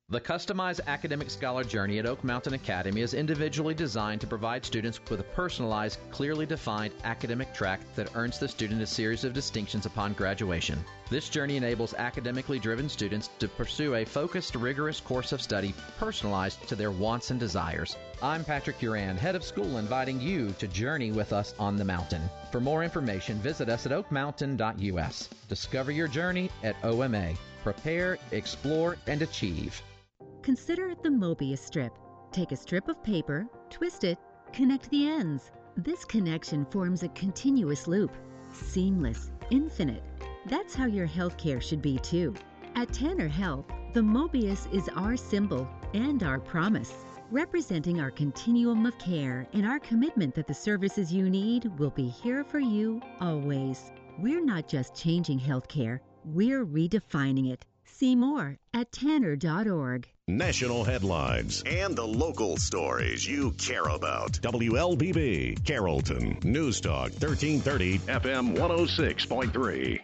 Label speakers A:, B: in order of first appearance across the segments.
A: The customized academic scholar journey at Oak Mountain Academy is individually designed to provide students with a personalized, clearly defined academic track that earns the student a series of distinctions upon graduation. This journey enables academically driven students to pursue a focused, rigorous course of study personalized to their wants and desires. I'm Patrick Uran, head of school, inviting you to journey with us on the mountain. For more information, visit us at oakmountain.us. Discover your journey at OMA. Prepare, explore, and achieve.
B: Consider the Mobius strip. Take a strip of paper, twist it, connect the ends. This connection forms a continuous loop. Seamless, infinite. That's how your healthcare should be too. At Tanner Health, the Mobius is our symbol and our promise, representing our continuum of care and our commitment that the services you need will be here for you always. We're not just changing healthcare, we're redefining it. See more at tanner.org.
C: National headlines and the local stories you care about. WLBB, Carrollton, News Talk 1330, FM 106.3.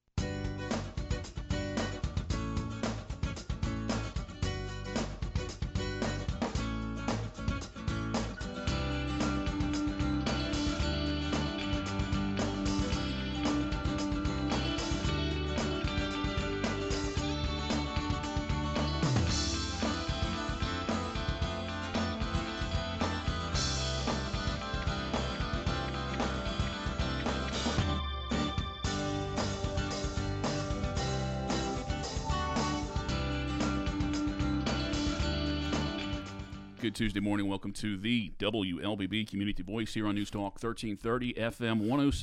D: Good Tuesday morning. Welcome to the WLBB Community Voice here on News Talk 1330 FM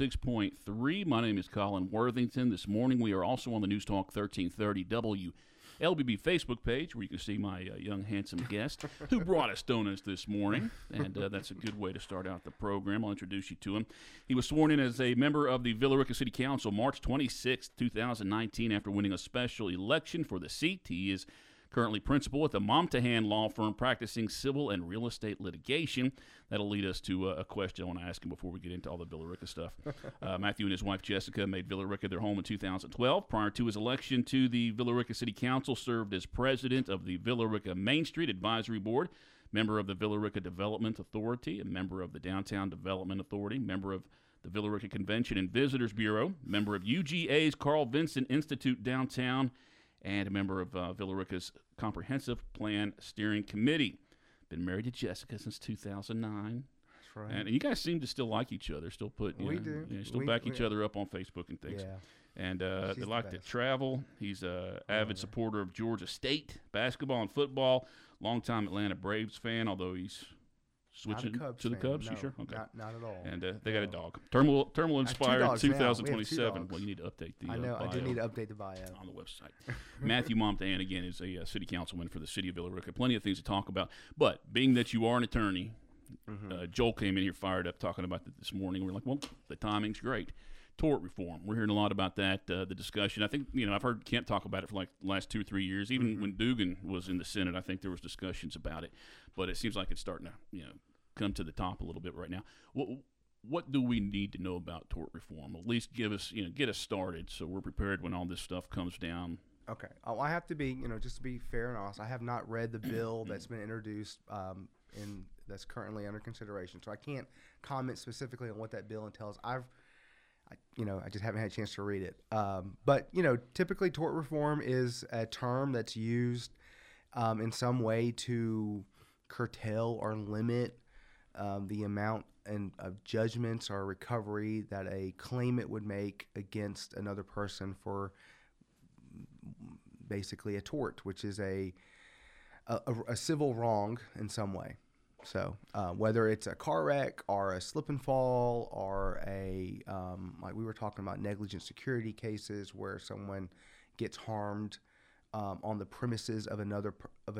D: 106.3. My name is Colin Worthington. This morning we are also on the News Talk 1330 WLBB Facebook page where you can see my young, handsome guest who brought us donuts this morning. And that's a good way to start out the program. I'll introduce you to him. He was sworn in as a member of the Villa Rica City Council March 26, 2019 after winning a special election for the seat. He is currently principal at the Momtahan law firm practicing civil and real estate litigation. That'll lead us to a question I want to ask him before we get into all the Villa Rica stuff. Matthew and his wife Jessica made Villa Rica their home in 2012. Prior to his election to the Villa Rica City Council, served as president of the Villa Rica Main Street Advisory Board, member of the Villa Rica Development Authority, a member of the Downtown Development Authority, member of the Villa Rica Convention and Visitors Bureau, member of UGA's Carl Vinson Institute Downtown, and a member of Villa Rica's Comprehensive Plan Steering Committee. Been married to Jessica since 2009.
E: That's right.
D: And you guys seem to still like each other, still put,
E: We do.
D: Still back each other up on Facebook and things.
E: Yeah.
D: And they like to travel. He's an avid supporter of Georgia State basketball and football. Longtime Atlanta Braves fan, although he's switching to the Cubs.
E: No,
D: You sure? Okay.
E: Not at all.
D: And they got a dog. Terminal Inspired
E: dogs now. We have
D: 2027.
E: 2 dogs.
D: Well, you need to update the
E: I know. I do
D: bio
E: need to update the bio
D: on the website. Matthew Momtahan, again, is a city councilman for the city of Villa Rica. Plenty of things to talk about. But being that you are an attorney, Joel came in here fired up talking about it this morning. We're like, well, the timing's great. Tort reform. We're hearing a lot about that, the discussion. I think, I've heard Kent talk about it for like the last 2 or 3 years. Even when Dugan was in the Senate, I think there was discussions about it. But it seems like it's starting to, come to the top a little bit right now. What do we need to know about tort reform? At least give us, get us started so we're prepared when all this stuff comes down.
E: Okay. I have to be, just to be fair and honest, I have not read the bill that's been introduced that's currently under consideration. So I can't comment specifically on what that bill entails. I just haven't had a chance to read it. But typically tort reform is a term that's used in some way to curtail or limit the amount of judgments or recovery that a claimant would make against another person for basically a tort, which is a civil wrong in some way. So whether it's a car wreck or a slip and fall or like we were talking about negligent security cases where someone gets harmed on the premises of another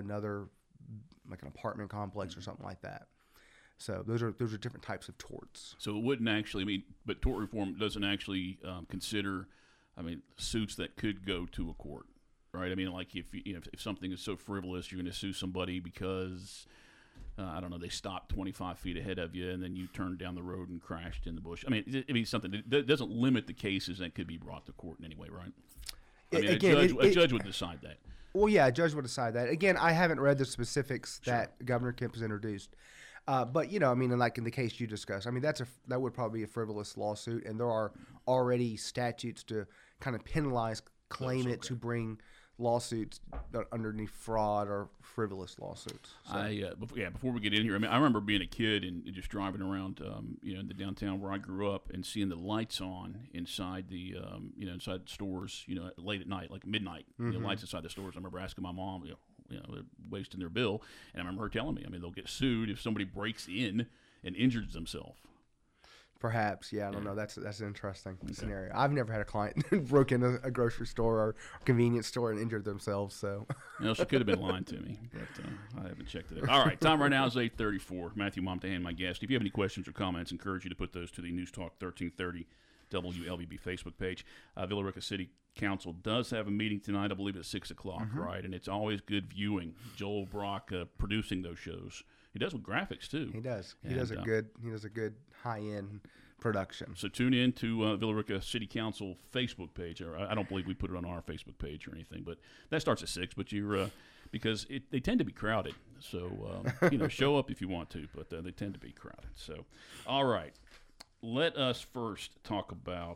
E: like an apartment complex or something like that. So those are different types of torts.
D: So it wouldn't actually, but tort reform doesn't actually consider, suits that could go to a court, right? Like if something is so frivolous, you're going to sue somebody because they stopped 25 feet ahead of you and then you turned down the road and crashed in the bush. Something that doesn't limit the cases that could be brought to court in any way, right? A judge would decide that.
E: Well, yeah, a judge would decide that. Again, I haven't read the specifics that Governor Kemp has introduced. But, you know, I mean, like in the case you discussed, I mean, that would probably be a frivolous lawsuit, and there are already statutes to kind of penalize claimant to bring lawsuits underneath fraud or frivolous lawsuits. So.
D: Before we get in here, I mean, I remember being a kid and just driving around, in the downtown where I grew up, and seeing the lights on inside the, inside stores, late at night, like midnight, lights inside the stores. I remember asking my mom, they're wasting their bill, and I remember her telling me, I mean, they'll get sued if somebody breaks in and injures themselves.
E: Perhaps, yeah, I don't know. That's an interesting scenario. I've never had a client who broke into a grocery store or convenience store and injured themselves. So,
D: she could have been lying to me, but I haven't checked it out. All right, time right now is 8:34. Matthew Momtahan, my guest. If you have any questions or comments, encourage you to put those to the News Talk 1330 WLBB Facebook page. Villa Rica City Council does have a meeting tonight. I believe at 6 o'clock, right? And it's always good viewing. Joel Brock producing those shows. He does with graphics too.
E: He does. He does a good high-end production.
D: So tune in to Villa Rica City Council Facebook page. Or I don't believe we put it on our Facebook page or anything, but that starts at 6. But you're because they tend to be crowded. So show up if you want to, but they tend to be crowded. So, all right, let us first talk about.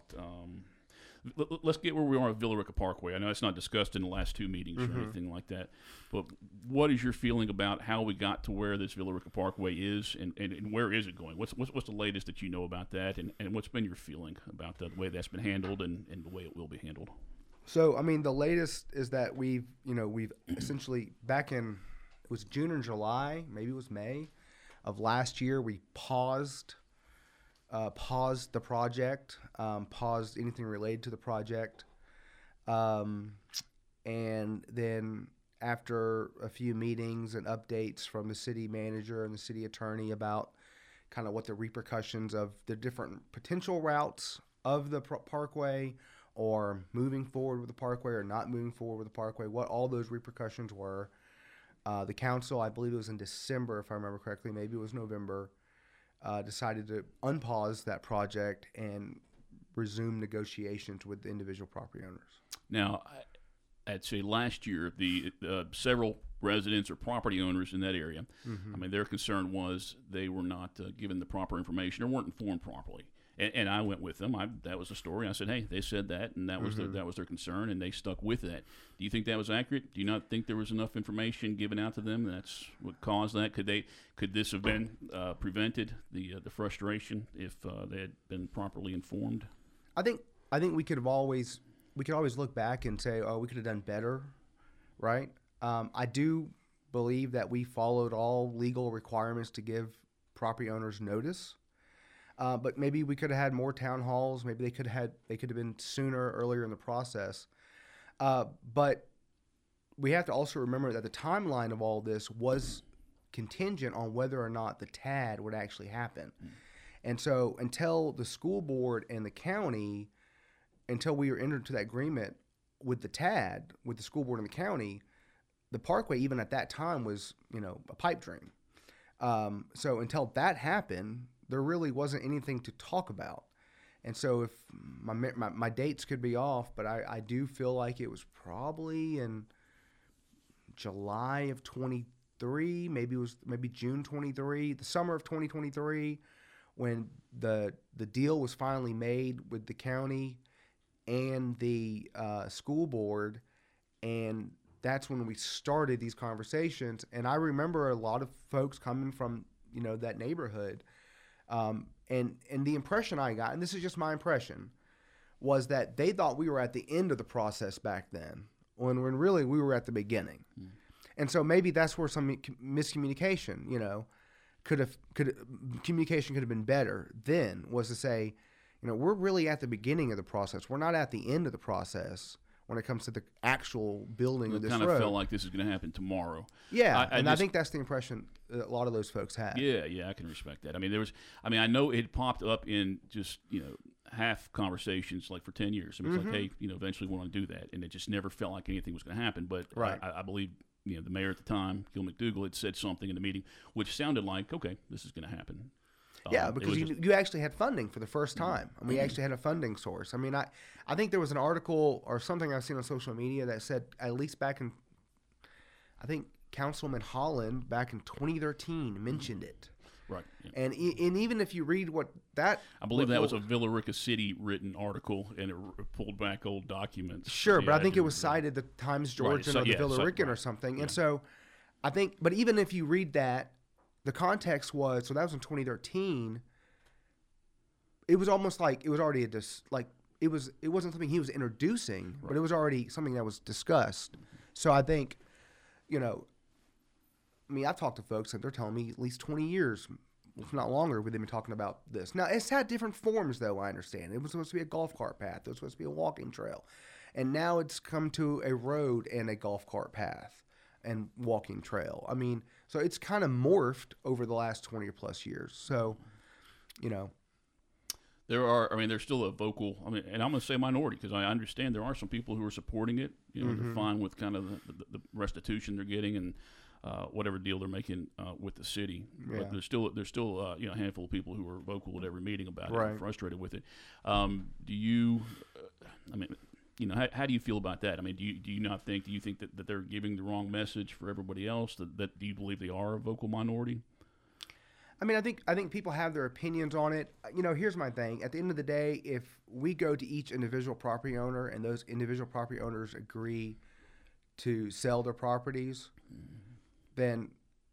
D: Let's get where we are at Villa Rica Parkway. I know it's not discussed in the last 2 meetings or anything like that, but what is your feeling about how we got to where this Villa Rica Parkway is, and where is it going? What's the latest that you know about that, and what's been your feeling about the way that's been handled and the way it will be handled?
E: So, I mean, the latest is that we've essentially back in, it was June or July, maybe it was May of last year, we paused the project, paused anything related to the project. And then after a few meetings and updates from the city manager and the city attorney about kind of what the repercussions of the different potential routes of the parkway, or moving forward with the parkway or not moving forward with the parkway, what all those repercussions were, the council, I believe it was in December, if I remember correctly, maybe it was November, decided to unpause that project and resume negotiations with the individual property owners.
D: Now, I'd say last year, the several residents or property owners in that area, I mean, their concern was they were not given the proper information or weren't informed properly. And I went with them. That was the story. I said, hey, they said that, and that was their concern, and they stuck with that. Do you think that was accurate? Do you not think there was enough information given out to them? That's what caused that. Could this have been prevented, the frustration, if they had been properly informed?
E: I think we could always look back and say, oh, we could have done better, right? I do believe that we followed all legal requirements to give property owners notice. But maybe we could have had more town halls. Maybe they could have been earlier in the process. But we have to also remember that the timeline of all this was contingent on whether or not the TAD would actually happen. And so until the school board and the county, until we were entered into that agreement with the TAD, with the school board and the county, the parkway even at that time was, a pipe dream. So until that happened, there really wasn't anything to talk about. And so if my dates could be off, but I do feel like it was probably in July of 23, maybe June 23, the summer of 2023, when the deal was finally made with the county and the school board, and that's when we started these conversations. And I remember a lot of folks coming from that neighborhood. And the impression I got, and this is just my impression, was that they thought we were at the end of the process back then, when really we were at the beginning. And so maybe that's where some miscommunication, communication could have been better then, was to say, we're really at the beginning of the process. We're not at the end of the process when it comes to the actual building of this road. It kind of
D: felt like this is going to happen tomorrow.
E: Yeah, I think that's the impression that a lot of those folks had.
D: Yeah, I can respect that. I mean, I know it popped up in just, half conversations like for 10 years. I mean, it's like, hey, eventually we want to do that. And it just never felt like anything was going to happen. But
E: right.
D: I believe, the mayor at the time, Gil McDougall, had said something in the meeting which sounded like, okay, this is going to happen.
E: Yeah, because you actually had funding for the first time. I mean, we actually had a funding source. I mean, I think there was an article or something I've seen on social media that said, at least back in I think Councilman Holland back in 2013 mentioned it.
D: Right. Yeah.
E: And even if you read what that...
D: I believe that was a Villa Rica City written article, and it pulled back old documents.
E: Sure, but I think it was cited the Times Georgian or the Villa Rican or something.
D: Yeah.
E: And so I think, but even if you read that, the context was, so that was in 2013, it was almost like it was already it wasn't something he was introducing, but it was already something that was discussed. So I think, I've talked to folks and they're telling me at least 20 years, if not longer, we've been talking about this. Now, it's had different forms, though, I understand. It was supposed to be a golf cart path. It was supposed to be a walking trail. And now it's come to a road and a golf cart path and walking trail. So it's kind of morphed over the last 20 or plus years. So,
D: there's still a vocal, and I'm going to say minority because I understand there are some people who are supporting it. They're fine with kind of the restitution they're getting and whatever deal they're making with the city.
E: Yeah.
D: But there's still a handful of people who are vocal at every meeting about it and frustrated with it. Do you, how do you feel about that? Do you think that they're giving the wrong message for everybody else? That do you believe they are a vocal minority?
E: I think people have their opinions on it. Here's my thing. At the end of the day, if we go to each individual property owner and those individual property owners agree to sell their properties, then,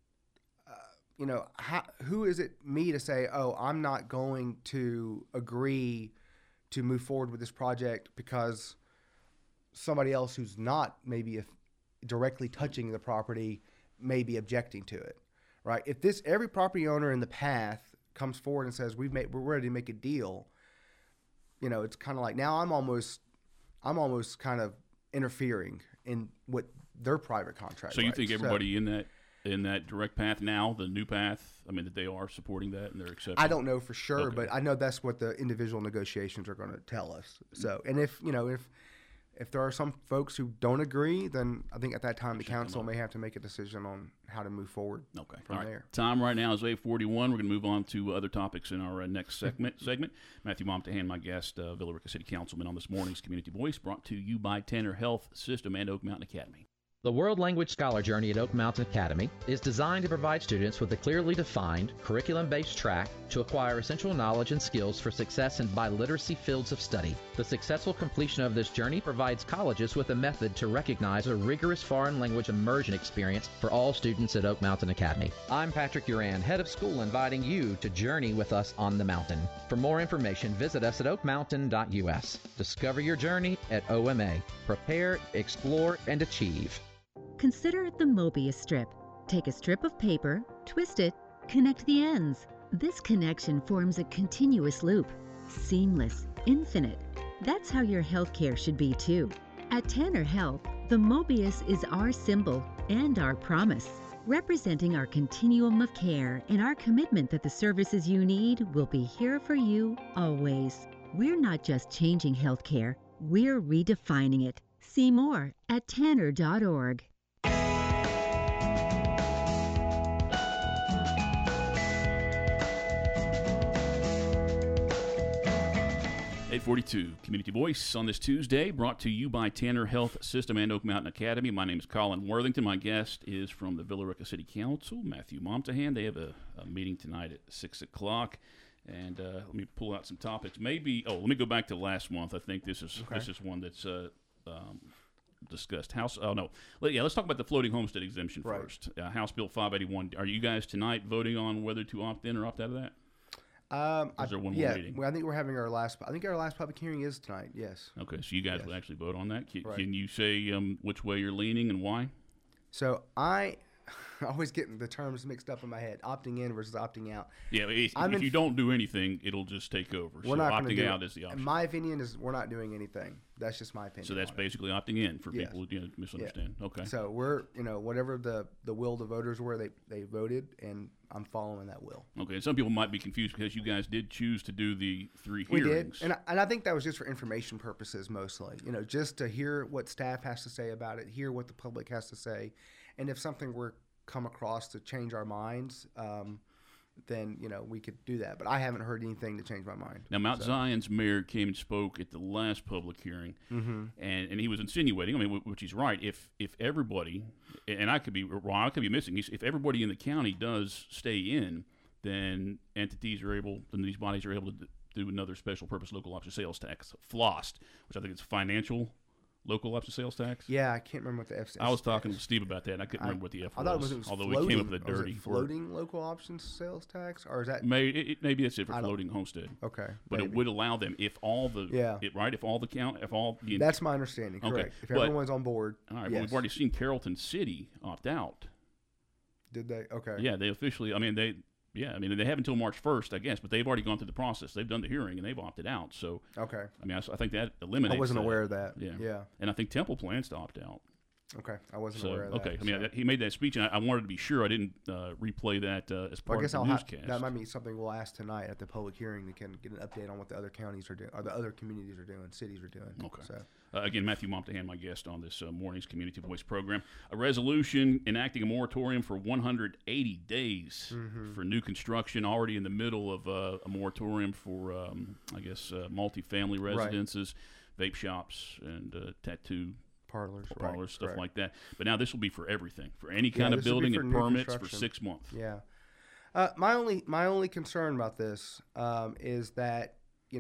E: who is it me to say, oh, I'm not going to agree to move forward with this project because somebody else who's not maybe directly touching the property may be objecting to it, right? If every property owner in the path comes forward and says we're ready to make a deal, it's kind of like now I'm almost kind of interfering in what their private contract.
D: So you think everybody in that direct path now, the new path, that they are supporting that and they're accepting?
E: I don't know for sure, but I know that's what the individual negotiations are going to tell us. So, and if there are some folks who don't agree, then I think at that time the council may have to make a decision on how to move forward.
D: Okay.
E: From there.
D: Time right now is 8:41. We're going to move on to other topics in our next segment. Matthew Momtahan, my guest, Villa Rica City Councilman on this morning's Community Voice, brought to you by Tanner Health System and Oak Mountain Academy.
A: The World Language Scholar Journey at Oak Mountain Academy is designed to provide students with a clearly defined, curriculum-based track to acquire essential knowledge and skills for success in biliteracy fields of study. The successful completion of this journey provides colleges with a method to recognize a rigorous foreign language immersion experience for all students at Oak Mountain Academy. I'm Patrick Uran, head of school, inviting you to journey with us on the mountain. For more information, visit us at oakmountain.us. Discover your journey at OMA. Prepare, explore, and achieve.
B: Consider the Mobius strip. Take a strip of paper, twist it, connect the ends. This connection forms a continuous loop. Seamless, infinite. That's how your healthcare should be too. At Tanner Health, the Mobius is our symbol and our promise, representing our continuum of care and our commitment that the services you need will be here for you always. We're not just changing healthcare, we're redefining it. See more at tanner.org.
D: 8:42 Community Voice on this Tuesday, brought to you by Tanner Health System and Oak Mountain Academy. My name is Colin Worthington. My guest is from the Villa Rica City Council, Matthew Momtahan. They have a meeting tonight at 6 o'clock. And let me pull out some topics. Let me go back to last month. I think this is one that's discussed. Let's talk about the floating homestead exemption first. House Bill 581. Are you guys tonight voting on whether to opt in or opt out of that? Is there one more meeting?
E: I think we're having our last public hearing is tonight. Yes.
D: Okay, so you guys will actually vote on that. Can you say which way you're leaning and why?
E: So I always getting the terms mixed up in my head: opting in versus opting out.
D: Yeah, if you don't do anything, it'll just take over.
E: We're not
D: opting out is the option.
E: My opinion is we're not doing anything. That's just my opinion.
D: So that's basically opting in for people who misunderstand. Yeah. Okay.
E: So we're whatever the will of the voters were, they voted, and I'm following that will.
D: Okay. And some people might be confused because you guys did choose to do the 3 hearings.
E: We did, and I think that was just for information purposes mostly. Just to hear what staff has to say about it, hear what the public has to say, and if something were come across to change our minds, then we could do that. But I haven't heard anything to change my mind.
D: Now, Mount Zion's mayor came and spoke at the last public hearing, and he was insinuating, which he's right, if everybody, and I could be wrong, I could be missing, if everybody in the county does stay in, then these bodies are able to do another special purpose local option sales tax, FLOST, which I think is financial local option sales tax.
E: Yeah, I can't remember what the F is.
D: I was talking to Steve about that, and I couldn't remember what the F was.
E: I thought it was
D: although
E: floating.
D: we came up with a dirty
E: floating local option sales tax, or is that
D: maybe that's it for floating homestead?
E: Okay,
D: but
E: maybe.
D: It would allow them if all the
E: That's my understanding. Correct.
D: Okay.
E: If everyone's on board.
D: All right.
E: Yes.
D: Well, we've already seen Carrollton City opt out.
E: Did they? Okay.
D: Yeah, they officially. They have until March 1st, I guess, but they've already gone through the process. They've done the hearing and they've opted out. So,
E: okay.
D: I think that eliminates.
E: I wasn't
D: that.
E: aware of that.
D: Yeah. And I think Temple plans to opt out.
E: Okay, I wasn't aware of that.
D: Okay, he made that speech, and I wanted to be sure I didn't replay that as part of the newscast.
E: That might be something we'll ask tonight at the public hearing to get an update on what the other counties are doing, or the other communities are doing, cities are doing.
D: Okay.
E: So.
D: Again, Matthew Momtahan, my guest on this morning's Community Voice program. A resolution enacting a moratorium for 180 days for new construction, already in the middle of a moratorium for, multifamily residences, vape shops, and tattoo parlors, stuff like that. But now this will be for everything, for any kind of building and permits for 6 months.
E: Yeah. My only concern about this is that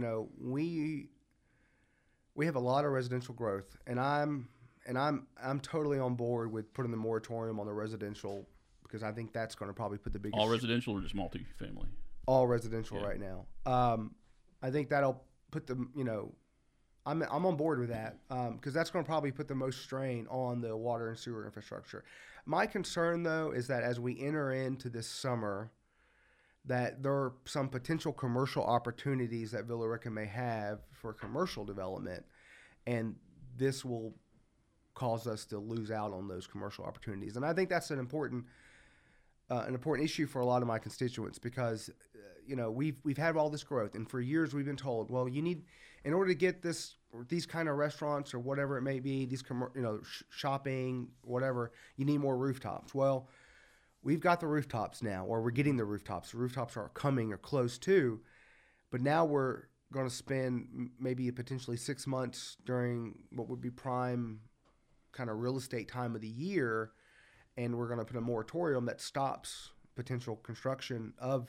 E: we have a lot of residential growth, and I'm totally on board with putting the moratorium on the residential, because I think that's going to probably put the biggest.
D: All residential or just multifamily?
E: All residential right now. I think that'll put the I'm on board with that, because that's going to probably put the most strain on the water and sewer infrastructure. My concern, though, is that as we enter into this summer, that there are some potential commercial opportunities that Villa Rica may have for commercial development, and this will cause us to lose out on those commercial opportunities. And I think that's an important issue for a lot of my constituents, because we've had all this growth, and for years we've been told, well, you need, in order to get these kind of restaurants or whatever it may be, these shopping, whatever, you need more rooftops. Well, we've got the rooftops now, or we're getting the rooftops. The rooftops are coming or close to, but now we're going to spend maybe potentially 6 months during what would be prime kind of real estate time of the year, and we're going to put a moratorium that stops potential construction of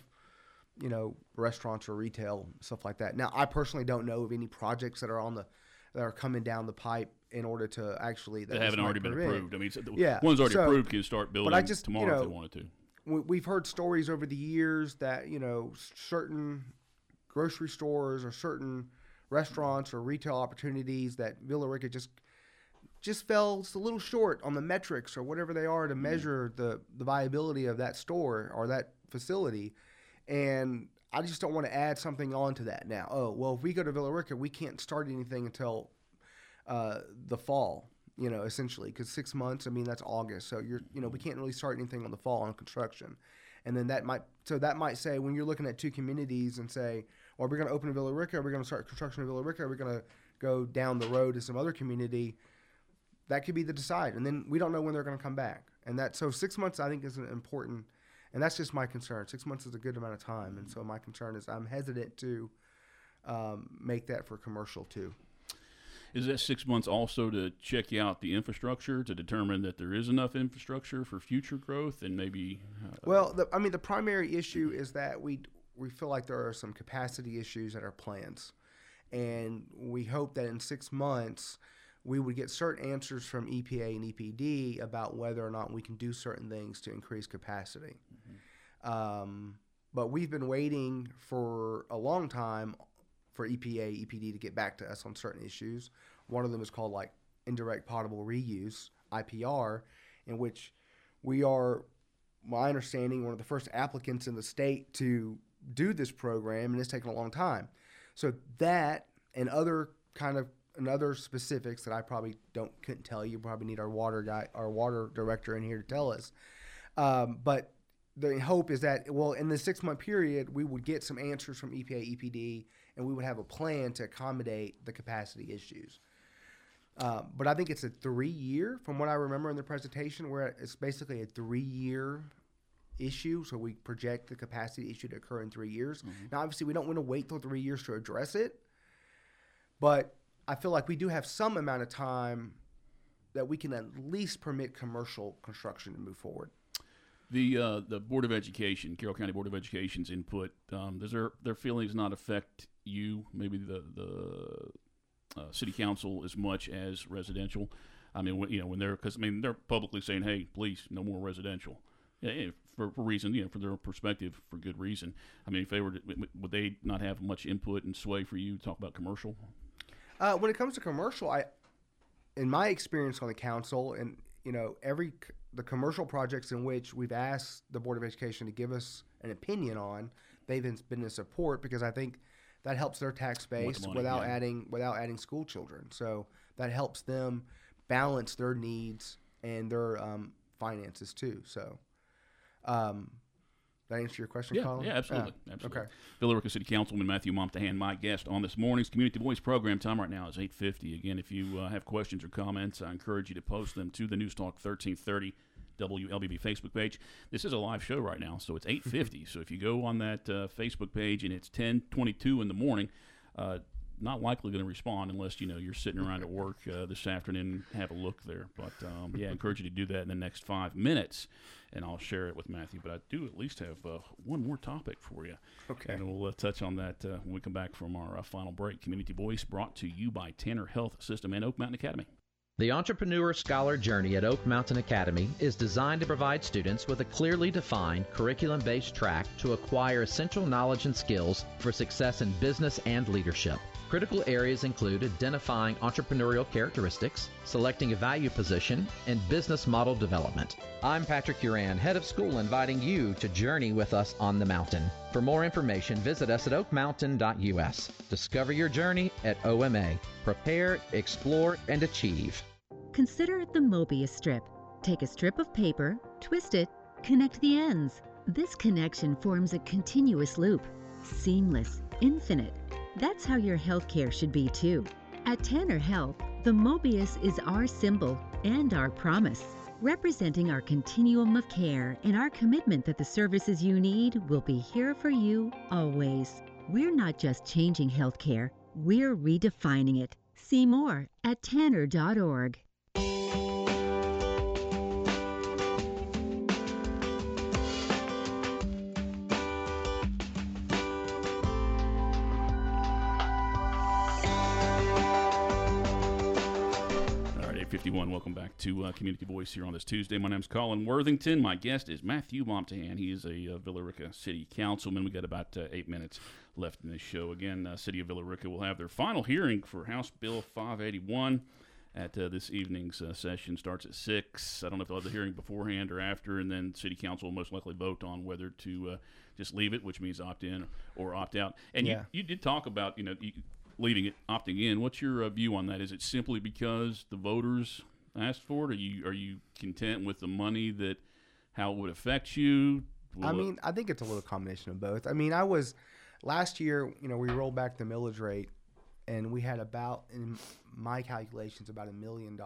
E: restaurants or retail, stuff like that. Now, I personally don't know of any projects that are coming down the pipe in order to actually
D: that haven't already been approved.
E: Yeah,
D: one's already approved can start building tomorrow if they wanted to.
E: We've heard stories over the years that certain grocery stores or certain restaurants or retail opportunities that Villa Rica just fell a little short on the metrics or whatever they are to measure the viability of that store or that facility. And I just don't want to add something on to that now. Oh, well, if we go to Villa Rica, we can't start anything until the fall, essentially, because 6 months, that's August. So we can't really start anything on the fall on construction. And then that might say, when you're looking at two communities and say, well, we're going to open in Villa Rica, we're going to start construction in Villa Rica, we're going to go down the road to some other community, that could be the decide. And then we don't know when they're going to come back. And so 6 months, I think, is an important. And that's just my concern. 6 months is a good amount of time. And so my concern is I'm hesitant to make that for commercial too.
D: Is that 6 months also to check out the infrastructure to determine that there is enough infrastructure for future growth and maybe?
E: The primary issue is that we feel like there are some capacity issues at our plants. And we hope that in 6 months we would get certain answers from EPA and EPD about whether or not we can do certain things to increase capacity. But we've been waiting for a long time for EPA, EPD to get back to us on certain issues. One of them is called indirect potable reuse, IPR, in which we are, my understanding, one of the first applicants in the state to do this program, and it's taken a long time. So that and other specifics that I probably couldn't tell you. Probably need our water director in here to tell us. But the hope is that, in the 6 month period, we would get some answers from EPA, EPD, and we would have a plan to accommodate the capacity issues. But I think it's a 3 year, from what I remember in the presentation, where it's basically a 3 year issue, so we project the capacity issue to occur in 3 years. Now, obviously, we don't want to wait till 3 years to address it, but I feel like we do have some amount of time that we can at least permit commercial construction to move forward.
D: The Board of Education, Carroll County Board of Education's input, does their feelings not affect you, maybe the city council, as much as residential? I mean, when they're, because I mean, they're publicly saying, "Hey, please, no more residential," for reason, for their perspective, for good reason. I mean, if they were, would they not have much input and sway for you to talk about commercial?
E: When it comes to commercial, in my experience on the council, and the commercial projects in which we've asked the Board of Education to give us an opinion on, they've been in support, because I think that helps their tax base without adding school children. So that helps them balance their needs and their finances too. So that answer your question, Colin?
D: Yeah, absolutely. Absolutely.
E: Okay.
D: Villa Rica City Councilman Matthew Momtahan, my guest on this morning's Community Voice program. Time right now is 8:50. Again, if you have questions or comments, I encourage you to post them to the News Talk 1330 WLBB Facebook page. This is a live show right now, so it's 8:50. So if you go on that Facebook page and it's 10:22 in the morning, not likely going to respond unless you're sitting around at work this afternoon and have a look there. But I encourage you to do that in the next 5 minutes, and I'll share it with Matthew. But I do at least have one more topic for you.
E: Okay.
D: And we'll touch on that when we come back from our final break. Community Voice brought to you by Tanner Health System and Oak Mountain Academy.
A: The Entrepreneur Scholar Journey at Oak Mountain Academy is designed to provide students with a clearly defined curriculum-based track to acquire essential knowledge and skills for success in business and leadership. Critical areas include identifying entrepreneurial characteristics, selecting a value position, and business model development. I'm Patrick Uran, head of school, inviting you to journey with us on the mountain. For more information, visit us at oakmountain.us. Discover your journey at OMA. Prepare, explore, and achieve.
B: Consider the Mobius strip. Take a strip of paper, twist it, connect the ends. This connection forms a continuous loop. Seamless, infinite. That's how your healthcare should be too. At Tanner Health, the Mobius is our symbol and our promise, representing our continuum of care and our commitment that the services you need will be here for you always. We're not just changing healthcare, we're redefining it. See more at tanner.org.
D: Welcome back to Community Voice here on this Tuesday. My name's Colin Worthington. My guest is Matthew Momtahan. He is a Villa Rica City Councilman. We got about 8 minutes left in this show. Again, City of Villa Rica will have their final hearing for House Bill 581 at this evening's session. Starts at 6. I don't know if they'll have the hearing beforehand or after, and then City Council will most likely vote on whether to just leave it, which means opt in or opt out. And you did talk about leaving it, opting in. What's your view on that? Is it simply because the voters asked for it? Are you content with the money, that how it would affect you?
E: I think it's a little combination of both. Last year, we rolled back the millage rate, and we had about, in my calculations, about $1 million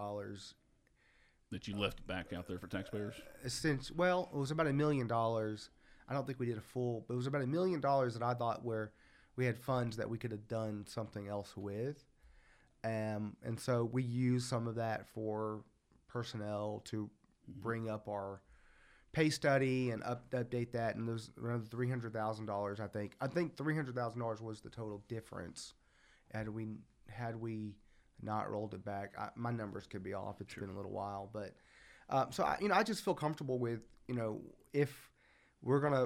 D: that you left back out there for taxpayers.
E: It was about $1 million. I don't think we did a full, but it was about $1 million that I thought where we had funds that we could have done something else with. And so we used some of that for personnel to bring up our pay study and update that. And there's around $300,000, I think. I think $300,000 was the total difference. Had we not rolled it back, my numbers could be off. It's been a little while, but so I just feel comfortable with if we're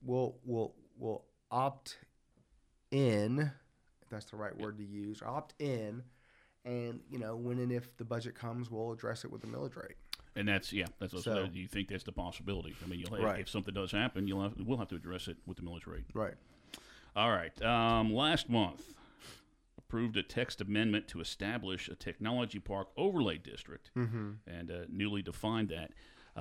E: we'll opt in, if that's the right word to use, opt in. And, when and if the budget comes, we'll address it with the millage rate.
D: And that's what so, you think that's the possibility. I mean, if something does happen, we'll have to address it with the millage rate.
E: Right.
D: All right. Last month, approved a text amendment to establish a technology park overlay district, and newly defined that.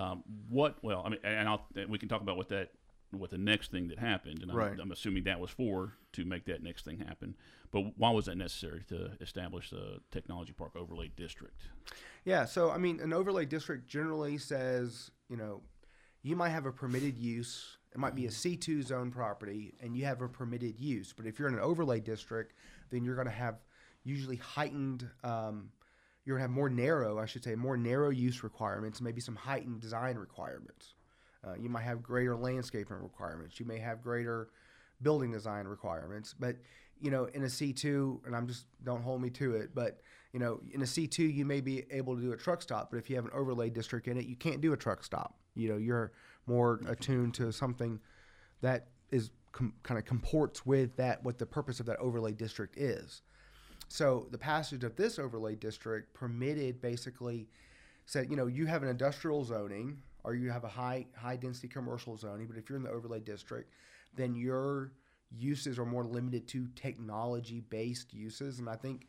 D: We can talk about what the next thing that happened, and I'm assuming that was to make that next thing happen. But why was that necessary to establish the technology park overlay district?
E: Yeah, so an overlay district generally says, you might have a permitted use. It might be a C2 zone property, and you have a permitted use. But if you're in an overlay district, then you're going to have usually heightened, you're going to have more narrow use requirements, maybe some heightened design requirements. You might have greater landscaping requirements. You may have greater building design requirements. But, in a C2, and don't hold me to it, but, in a C2, you may be able to do a truck stop. But if you have an overlay district in it, you can't do a truck stop. You're more attuned to something that is kind of comports with what the purpose of that overlay district is. So the passage of this overlay district permitted basically said, you have an industrial zoning or you have a high density commercial zoning, but if you're in the overlay district, then your uses are more limited to technology based uses. And I think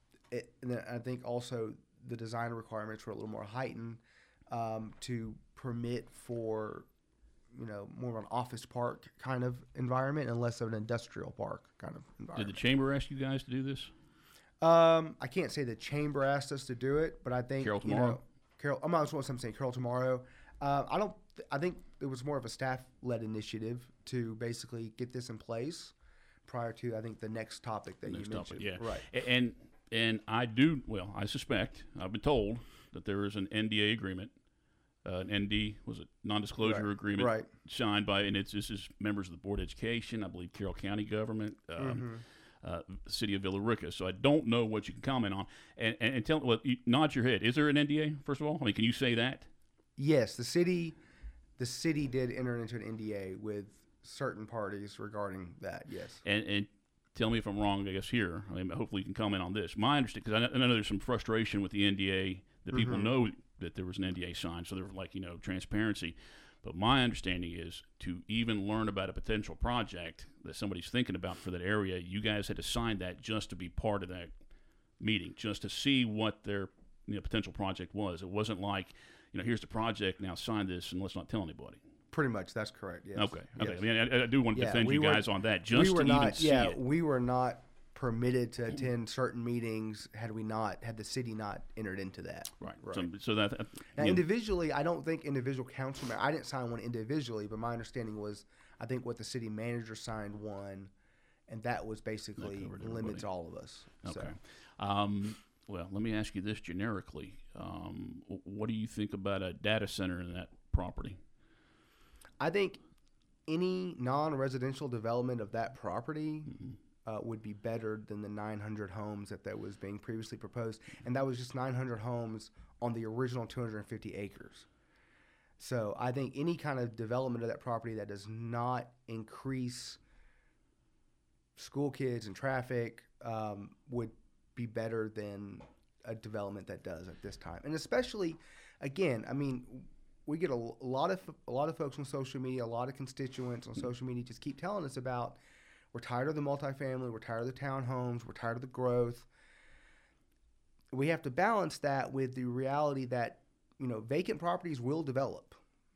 E: also the design requirements were a little more heightened to permit for more of an office park kind of environment and less of an industrial park kind of environment.
D: Did the chamber ask you guys to do this?
E: I can't say the chamber asked us to do it, but I think
D: Carol Tomorrow.
E: I'm not sure what I'm saying. Carol Tomorrow. I think it was more of a staff-led initiative to basically get this in place prior to the next topic that you mentioned.
D: Yeah,
E: right.
D: And I suspect I've been told that there is an NDA agreement. An ND was a non-disclosure agreement signed by, this is members of the Board of Education, I believe Carroll County government, City of Villa Rica. So I don't know what you can comment on. And tell, nod your head. Is there an NDA, first of all? I mean, can you say that?
E: Yes, the city did enter into an NDA with certain parties regarding that, yes.
D: And tell me if I'm wrong, I guess, here. I mean, hopefully you can comment on this. My understanding, because I know there's some frustration with the NDA, that people know that there was an NDA signed, so there was transparency. But my understanding is to even learn about a potential project that somebody's thinking about for that area, you guys had to sign that just to be part of that meeting, just to see what their potential project was. It wasn't like, here's the project, now sign this and let's not tell anybody.
E: Pretty much, that's correct. Yes.
D: Okay.
E: Yes.
D: I mean, I do want to defend you guys on that. Just to even see it.
E: We were not permitted to attend certain meetings had the city not entered into that.
D: Right. So that
E: now, individually, I don't think individual councilmen. I didn't sign one individually, but my understanding was I think what the city manager signed one, and that was basically limits all of us.
D: Okay.
E: So.
D: Well, let me ask you this generically: what do you think about a data center in that property?
E: I think any non-residential development of that property would be better than the 900 homes that was being previously proposed. And that was just 900 homes on the original 250 acres. So I think any kind of development of that property that does not increase school kids and traffic would be better than a development that does at this time. And especially, again, I mean, we get a lot of folks on social media, a lot of constituents on social media just keep telling us about, we're tired of the multifamily, we're tired of the townhomes, we're tired of the growth. We have to balance that with the reality that, vacant properties will develop.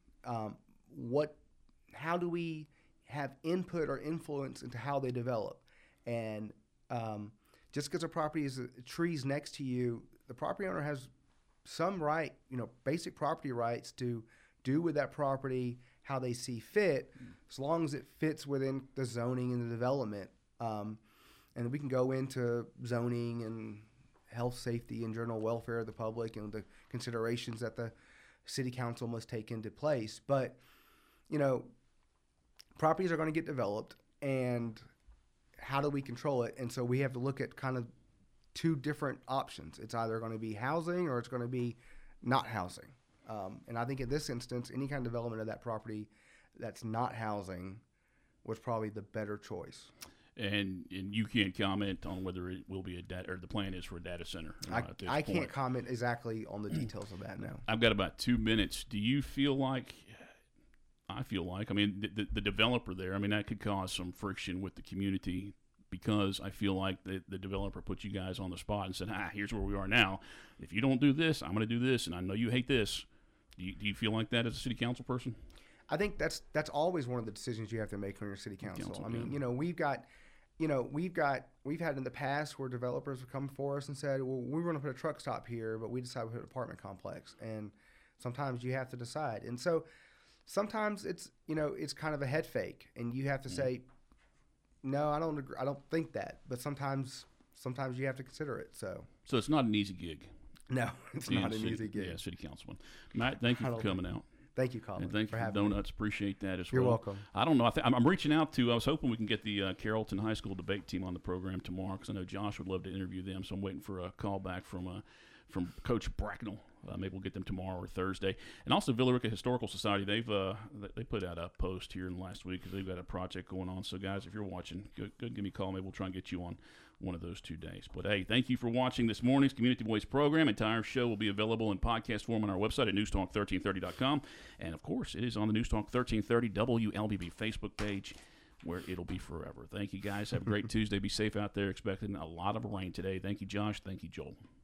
E: How do we have input or influence into how they develop? And just because a property is trees next to you, the property owner has some right, basic property rights to do with that property how they see fit, as long as it fits within the zoning and the development. And we can go into zoning and health, safety, and general welfare of the public and the considerations that the city council must take into place. But, properties are going to get developed, and how do we control it? And so we have to look at kind of two different options. It's either going to be housing or it's going to be not housing. And I think in this instance, any kind of development of that property that's not housing was probably the better choice.
D: And you can't comment on whether it will be the plan is for a data center.
E: I can't comment exactly on the details of that now.
D: I've got about 2 minutes. Do you feel like, I mean, the developer there, I mean, that could cause some friction with the community, because I feel like the developer put you guys on the spot and said, here's where we are now. If you don't do this, I'm going to do this, and I know you hate this. Do you feel like that as a city council person?
E: I think that's always one of the decisions you have to make on your city council. I mean, we've had in the past where developers have come for us and said, well, we were going to put a truck stop here, but we decided to put an apartment complex. And sometimes you have to decide. And so sometimes it's kind of a head fake, and you have to say, no, I don't agree. I don't think that. But sometimes you have to consider it. So
D: it's not an easy gig.
E: No, it's not an easy gig.
D: Yeah, city councilman. Matt, thank you for coming out.
E: Thank you, Colin.
D: And thank you for donuts. Appreciate that as well.
E: You're welcome.
D: I don't know. I'm reaching out to. I was hoping we can get the Carrollton High School debate team on the program tomorrow because I know Josh would love to interview them. So I'm waiting for a call back from Coach Bracknell. Maybe we'll get them tomorrow or Thursday. And also Villa Rica Historical Society. They put out a post here in the last week because they've got a project going on. So guys, if you're watching, go give me a call. Maybe we'll try and get you on one of those 2 days. But hey, thank you for watching this morning's Community Voice program. Entire show will be available in podcast form on our website at newstalk1330.com. And of course, it is on the Newstalk 1330 WLBB Facebook page, where it'll be forever. Thank you guys. Have a great Tuesday. Be safe out there. Expecting a lot of rain today. Thank you, Josh. Thank you, Joel.